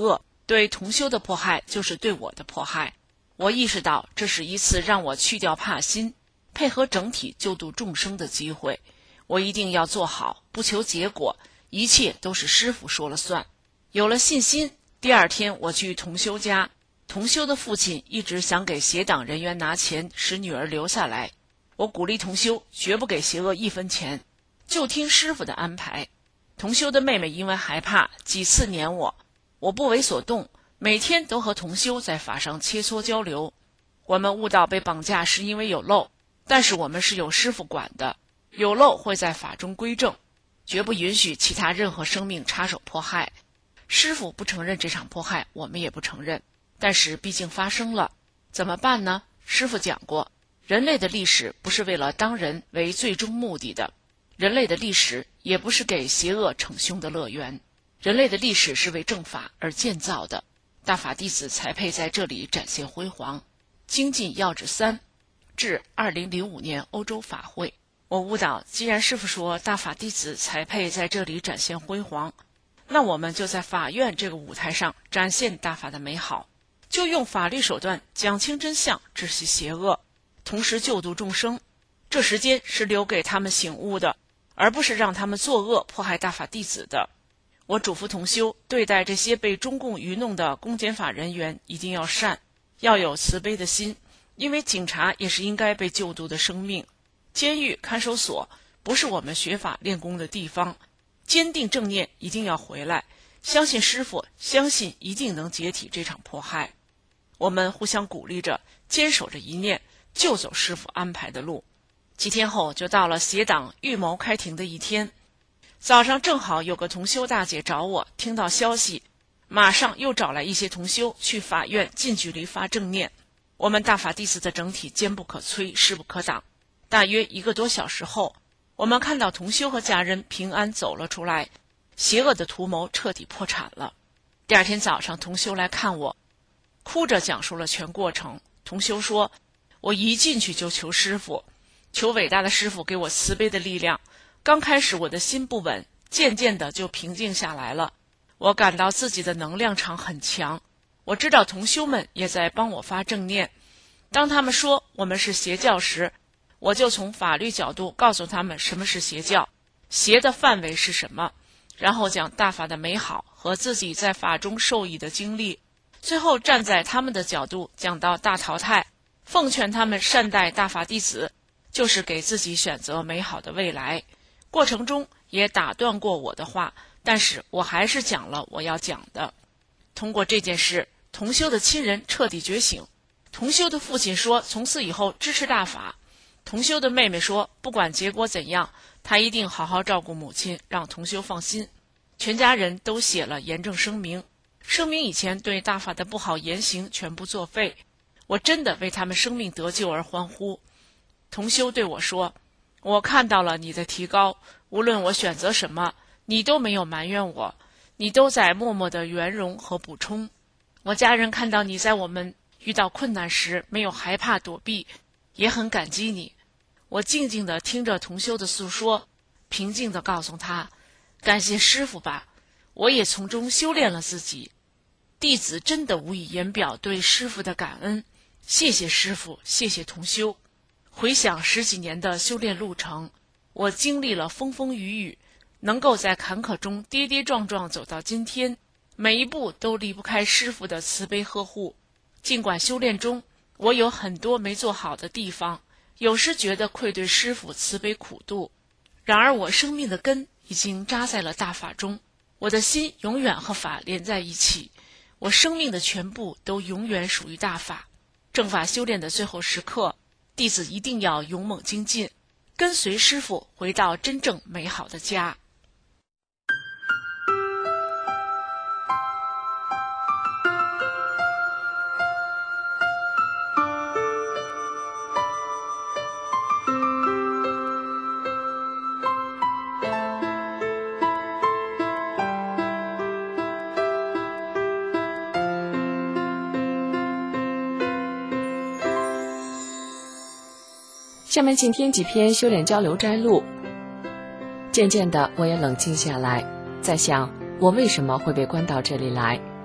S9: 对同修的迫害就是对我的迫害。我意识到这是一次让我去掉怕心，配合整体救度众生的机会。我一定要做好，不求结果，一切都是师父说了算。有了信心，第二天我去同修家，同修的父亲一直想给协党人员拿钱，使女儿留下来。我鼓励同修绝不给邪恶1分钱，就听师父的安排。同修的妹妹因为害怕，几次撵我，我不为所动，每天都和同修在法上切磋交流。我们悟到被绑架是因为有漏，但是我们是有师父管的，有漏会在法中归正，绝不允许其他任何生命插手迫害。师父不承认这场迫害，我们也不承认，但是毕竟发生了，怎么办呢？师父讲过，人类的历史不是为了当人为最终目的的，人类的历史也不是给邪恶逞凶的乐园，人类的历史是为正法而建造的。大法弟子才配在这里展现辉煌。精进要旨3，至2005年欧洲法会。我悟到，既然师父说大法弟子才配在这里展现辉煌，那我们就在法院这个舞台上展现大法的美好，就用法律手段讲清真相，止息邪恶，同时救度众生。这时间是留给他们醒悟的，而不是让他们作恶迫害大法弟子的。我嘱咐同修，对待这些被中共愚弄的公检法人员一定要善，要有慈悲的心，因为警察也是应该被救度的生命。监狱看守所不是我们学法练功的地方，坚定正念一定要回来，相信师父，相信一定能解体这场迫害。我们互相鼓励着，坚守着一念，就走师父安排的路。几天后就到了协党预谋开庭的一天，早上正好有个同修大姐找我，听到消息，马上又找来一些同修去法院近距离发正念。我们大法弟子的整体坚不可摧，势不可挡。大约1个多小时后，我们看到同修和家人平安走了出来，邪恶的图谋彻底破产了。第二天早上，同修来看我，哭着讲述了全过程。同修说，我一进去就求师父，求伟大的师父给我慈悲的力量。刚开始我的心不稳，渐渐的就平静下来了。我感到自己的能量场很强，我知道同修们也在帮我发正念。当他们说我们是邪教时，我就从法律角度告诉他们什么是邪教，邪的范围是什么，然后讲大法的美好和自己在法中受益的经历，最后站在他们的角度讲到大淘汰，奉劝他们善待大法弟子，就是给自己选择美好的未来。过程中也打断过我的话，但是我还是讲了我要讲的。通过这件事，同修的亲人彻底觉醒。同修的父亲说，从此以后支持大法。同修的妹妹说，不管结果怎样，她一定好好照顾母亲，让同修放心。全家人都写了严正声明，声明以前对大法的不好言行全部作废。我真的为他们生命得救而欢呼。同修对我说，我看到了你的提高，无论我选择什么，你都没有埋怨我，你都在默默的圆融和补充。我家人看到你在我们遇到困难时没有害怕躲避，也很感激你。我静静地听着同修的诉说，平静地告诉他，感谢师父吧，我也从中修炼了自己。弟子真的无以言表对师父的感恩，谢谢师父，谢谢同修。回想10几年的修炼路程，我经历了风风雨雨，能够在坎坷中跌跌撞撞走到今天，每一步都离不开师父的慈悲呵护。尽管修炼中我有很多没做好的地方，有时觉得愧对师父慈悲苦度，然而我生命的根已经扎在了大法中，我的心永远和法连在一起，我生命的全部都永远属于大法。正法修炼的最后时刻，弟子一定要勇猛精进，跟随师父回到真正美好的家。
S10: 下面请听几篇修炼交流摘录。渐渐的，我也冷静下来，在想我为什么会被关到这里来。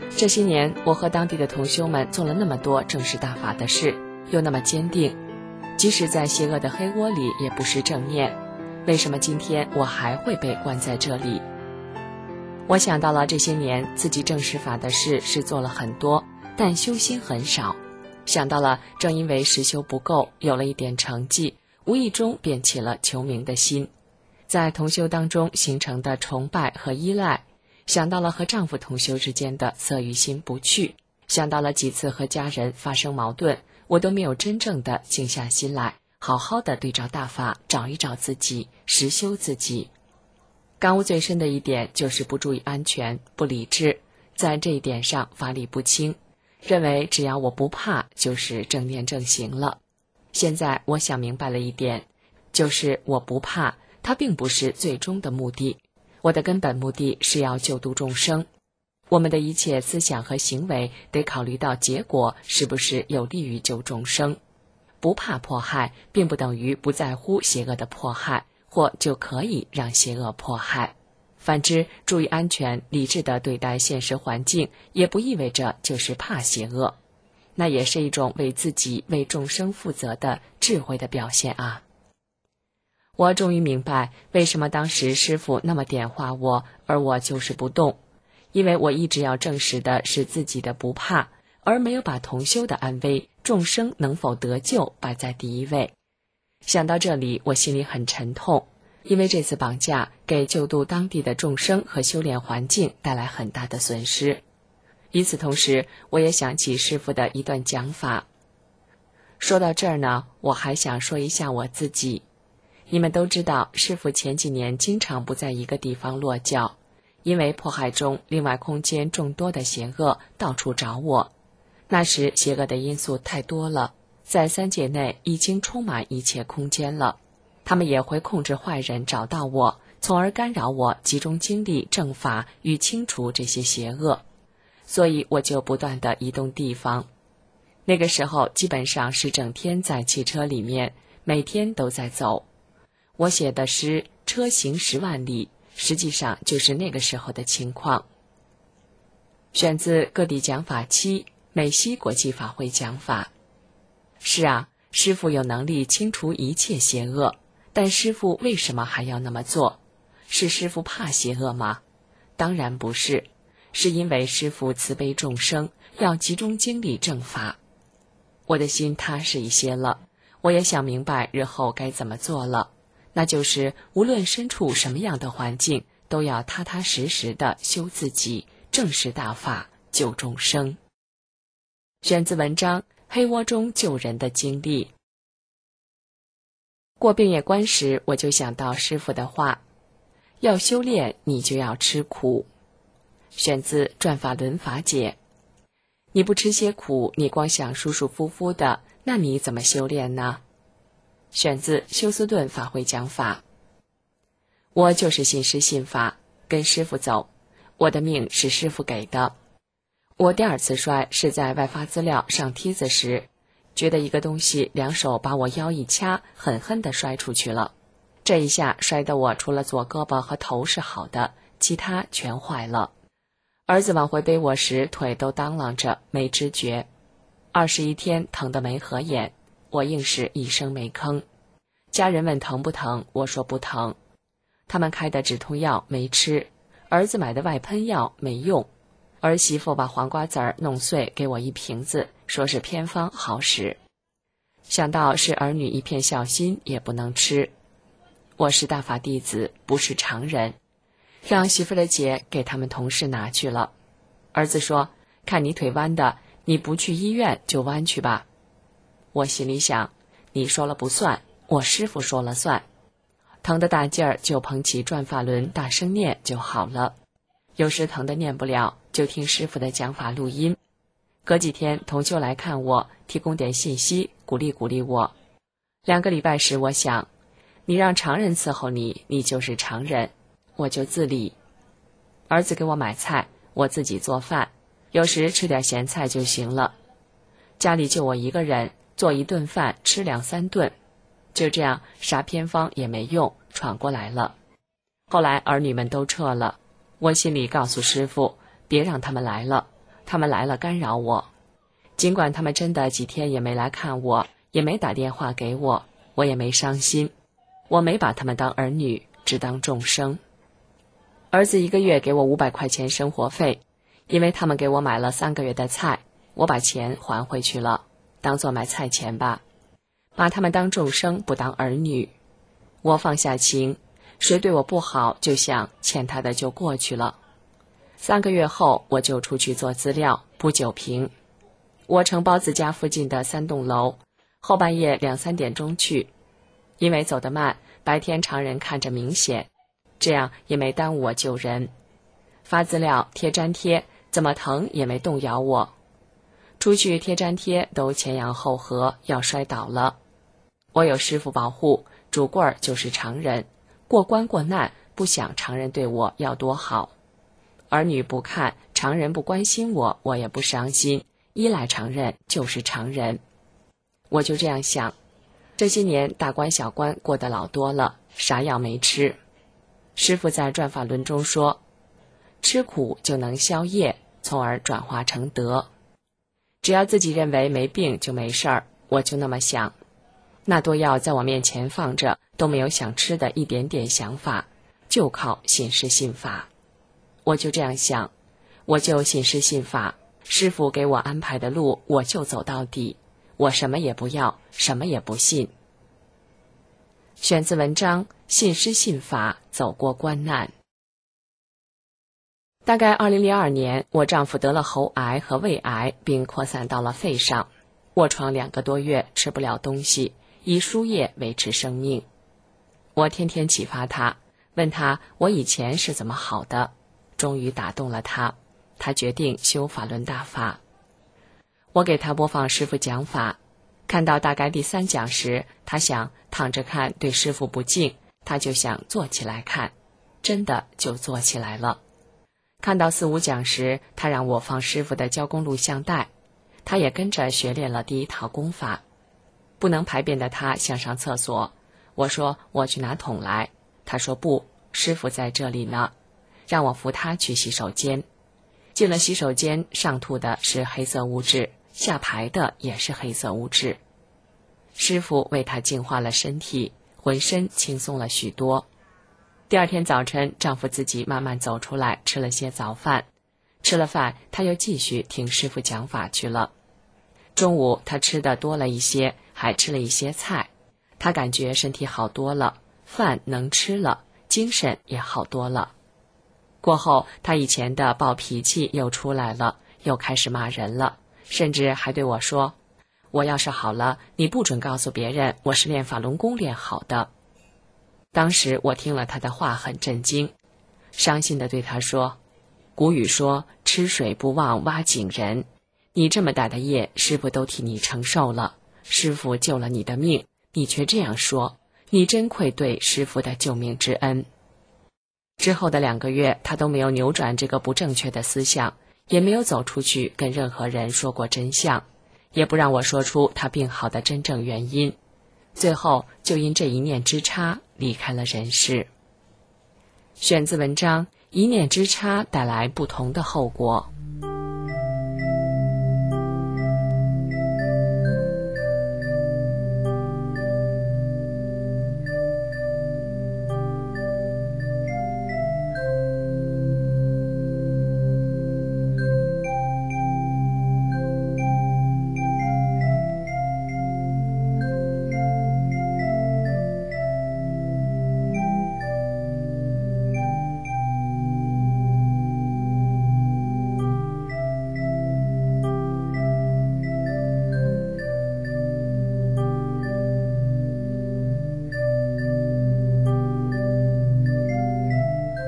S10: 这些年，我和当地的同修们做了那么多正视大法的事，又那么坚定，即使在邪恶的黑窝里也不失正念，为什么今天我还会被关在这里？我想到了这些年自己正视法的事是做了很多，但修心很少。想到了正因为实修不够，有了一点成绩，无意中便起了求名的心，在同修当中形成的崇拜和依赖。想到了和丈夫同修之间的色欲心不去，想到了几次和家人发生矛盾，我都没有真正的静下心来，好好的对照大法，找一找自己，实修自己。感悟最深的一点就是不注意安全，不理智，在这一点上法理不清，认为只要我不怕就是正念正行了。现在我想明白了一点，就是我不怕，它并不是最终的目的，我的根本目的是要救度众生。我们的一切思想和行为得考虑到结果是不是有利于救众生。不怕迫害，并不等于不在乎邪恶的迫害，或就可以让邪恶迫害。反之，注意安全，理智地对待现实环境，也不意味着就是怕邪恶，那也是一种为自己、为众生负责的智慧的表现啊。我终于明白，为什么当时师父那么点化我，而我就是不动，因为我一直要证实的是自己的不怕，而没有把同修的安危、众生能否得救摆在第一位。想到这里，我心里很沉痛，因为这次绑架给救度当地的众生和修炼环境带来很大的损失。与此同时，我也想起师父的一段讲法。说到这儿呢，我还想说一下我自己。你们都知道，师父前几年经常不在一个地方落脚，因为迫害中另外空间众多的邪恶到处找我。那时邪恶的因素太多了，在三界内已经充满一切空间了，他们也会控制坏人找到我，从而干扰我集中精力正法与清除这些邪恶。所以我就不断地移动地方。那个时候基本上是整天在汽车里面，每天都在走。我写的诗车行10万里，实际上就是那个时候的情况。选自各地讲法7美西国际法会讲法。是啊，师父有能力清除一切邪恶，但师父为什么还要那么做？是师父怕邪恶吗？当然不是，是因为师父慈悲众生，要集中精力正法。我的心踏实一些了，我也想明白日后该怎么做了，那就是无论身处什么样的环境，都要踏踏实实地修自己，正视大法，救众生。选自文章《黑窝中救人的经历》。过病业关时，我就想到师父的话，要修炼你就要吃苦。选自《转法轮法解》。你不吃些苦，你光想舒舒服服的，那你怎么修炼呢？选自休斯顿法会讲法。我就是信师信法，跟师父走，我的命是师父给的。我第2次摔是在外发资料上梯子时，觉得一个东西2手把我腰一掐，狠狠地摔出去了。这一下摔得我除了左胳膊和头是好的，其他全坏了。儿子往回背我时，腿都当啷着，没知觉。21天疼得没合眼，我硬是一声没吭。家人问疼不疼，我说不疼。他们开的止痛药没吃，儿子买的外喷药没用。儿媳妇把黄瓜籽儿弄碎给我一瓶子，说是偏方好使。想到是儿女一片孝心，也不能吃。我是大法弟子，不是常人，让媳妇的姐给他们同事拿去了。儿子说，看你腿弯的，你不去医院就弯去吧。我心里想，你说了不算，我师父说了算。疼的大劲儿就捧起转法轮大声念就好了。有时疼的念不了，就听师父的讲法录音。隔几天同修来看我，提供点信息，鼓励鼓励我。2个礼拜时，我想，你让常人伺候你，你就是常人，我就自理。儿子给我买菜，我自己做饭，有时吃点咸菜就行了。家里就我一个人，做1顿饭吃2、3顿，就这样啥偏方也没用，喘过来了。后来儿女们都撤了，我心里告诉师父，别让他们来了， 他们来了干扰我。尽管他们真的几天也没来看我，也没打电话给我，我也没伤心。我没把他们当儿女，只当众生。儿子1个月给我500块钱生活费，因为他们给我买了3个月的菜，我把钱还回去了，当作买菜钱吧。把他们当众生，不当儿女。我放下情，谁对我不好，就想欠他的就过去了。3个月后，我就出去做资料，铺酒瓶。我承包自家附近的3栋楼，后半夜2、3点钟去，因为走得慢，白天常人看着明显，这样也没耽误我救人。发资料贴粘贴，怎么疼也没动摇我。出去贴粘贴都前仰后合，要摔倒了。我有师傅保护，主棍儿就是常人，过关过难，不想常人对我要多好。儿女不看，常人不关心我，我也不伤心，依赖常人就是常人。我就这样想，这些年大官小官过得老多了，啥药没吃。师父在转法轮中说，吃苦就能消业，从而转化成德。只要自己认为没病就没事儿，我就那么想。那多药在我面前放着，都没有想吃的一点点想法，就靠信师信法。我就这样想，我就信师信法，师父给我安排的路，我就走到底。我什么也不要，什么也不信。选自文章《信师信法，走过关难》。大概2002年，我丈夫得了喉癌和胃癌，并扩散到了肺上，卧床2个多月，吃不了东西，以输液维持生命。我天天启发他，问他我以前是怎么好的，终于打动了他，他决定修法轮大法。我给他播放师父讲法，看到大概第3讲时，他想躺着看对师父不敬，他就想坐起来看，真的就坐起来了。看到4、5讲时，他让我放师父的教功录像带，他也跟着学练了第1套功法。不能排便的他想上厕所，我说我去拿桶来，他说不，师父在这里呢，让我扶他去洗手间。进了洗手间，上吐的是黑色物质，下排的也是黑色物质。师父为他净化了身体，浑身轻松了许多。第2天早晨，丈夫自己慢慢走出来，吃了些早饭。吃了饭，他又继续听师父讲法去了。中午他吃的多了一些，还吃了一些菜，他感觉身体好多了，饭能吃了，精神也好多了。过后，他以前的暴脾气又出来了，又开始骂人了，甚至还对我说，我要是好了，你不准告诉别人我是练法轮功练好的。当时我听了他的话很震惊，伤心地对他说，古语说吃水不忘挖井人，你这么大的业，师父都替你承受了，师父救了你的命，你却这样说，你真愧对师父的救命之恩。之后的2个月，他都没有扭转这个不正确的思想，也没有走出去跟任何人说过真相，也不让我说出他病好的真正原因，最后就因这一念之差离开了人世。选自文章《一念之差带来不同的后果》。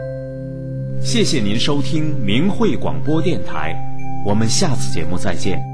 S1: 谢谢您收听明慧广播电台，我们下次节目再见。